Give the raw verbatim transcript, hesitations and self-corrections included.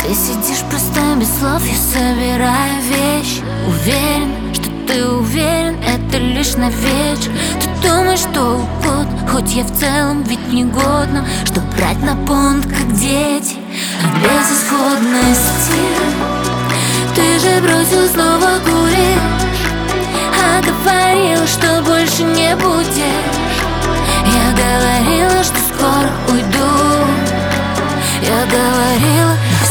Ты сидишь просто без слов, я собираю вещи. Уверен, что ты уверен, это лишь навечно. Ты думаешь, что угодно, хоть я в целом ведь негодна, что брать на понт, как дети, безысходности. Ты же бросил снова курить, а говорила, что больше не будешь. Я говорила, что скоро уйду. Я говорила,